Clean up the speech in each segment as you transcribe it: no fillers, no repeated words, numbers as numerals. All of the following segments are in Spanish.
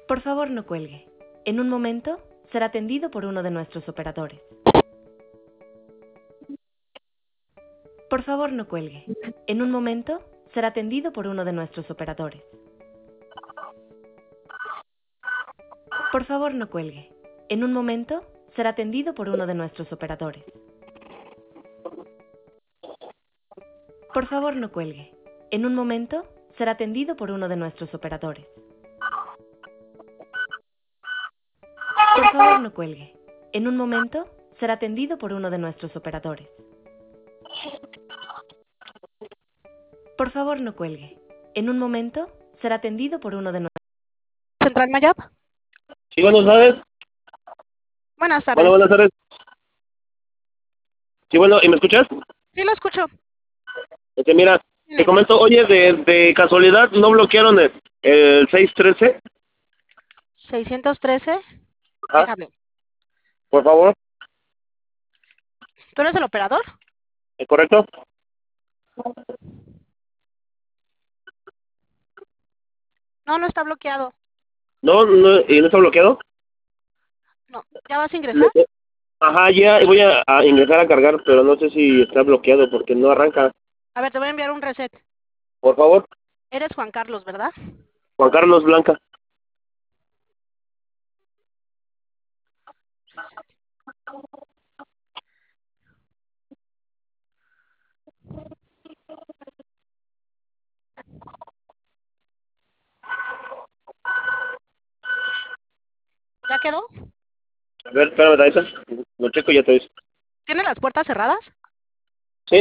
Por favor, no cuelgue. En un momento será atendido por uno de nuestros operadores. Por favor, no cuelgue. En un momento será atendido por uno de nuestros operadores. Por favor, no cuelgue. En un momento será atendido por uno de nuestros operadores. Por favor, no cuelgue. En un momento será atendido por uno de nuestros operadores. Por favor, no cuelgue. En un momento será atendido por uno de nuestros operadores. Por favor, no cuelgue. En un momento será atendido por uno de nuestros... Central Mayab. Sí, buenas tardes. Buenas tardes. Bueno, buenas tardes. Sí, bueno, ¿y me escuchas? Sí, lo escucho. Mira, te comento, oye, de casualidad, ¿no bloquearon el 613? 613. Ajá, Déjame. por favor, ¿Tú eres el operador? ¿es correcto? No, no está bloqueado. No, no, ¿y no está bloqueado? No. ¿Ya vas a ingresar? Ajá, ya voy a ingresar a cargar, pero no sé si está bloqueado porque no arranca. A ver, te voy a enviar un reset. Por favor, Eres Juan Carlos, ¿verdad? Juan Carlos Blanca. Reset. ¿Ya quedó? A ver, espérame, tantito. Lo checo y ya te dice. ¿Tiene las puertas cerradas? Sí.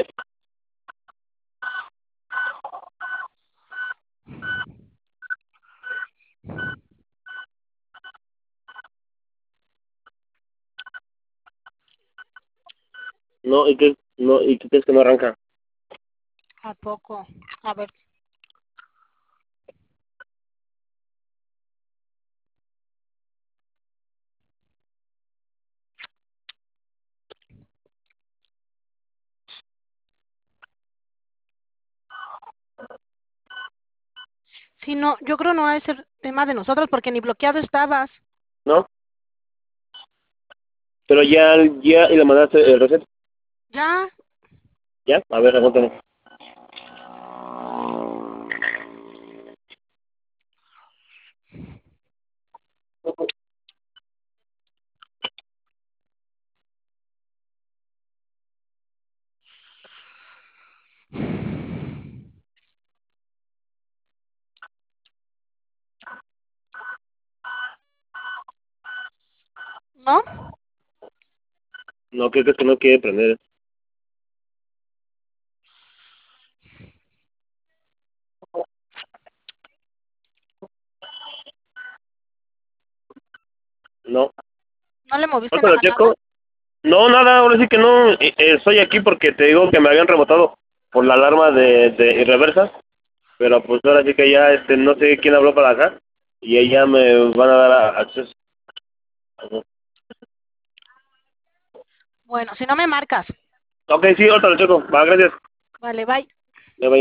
No, ¿y qué crees que no arranca? ¿A poco? A ver. Sí, no, yo creo no ha de ser tema de nosotros porque ni bloqueado estabas. ¿No? Pero ya, y le mandaste el reset. Ya. ¿Ya? A ver, aguántame. ¿No? No, ¿qué crees que no quiere prender? No. ¿No le moviste Ahorita la lo manabla? checo. No, nada, ahora sí que no. Estoy aquí porque te digo que me habían rebotado por la alarma de reversa. Pero pues ahora sí que ya no sé quién habló para acá. Y ahí ya me van a dar acceso. Ajá. Bueno, si no me marcas. Ok, sí, ahorita lo checo. Va, gracias. Vale, bye.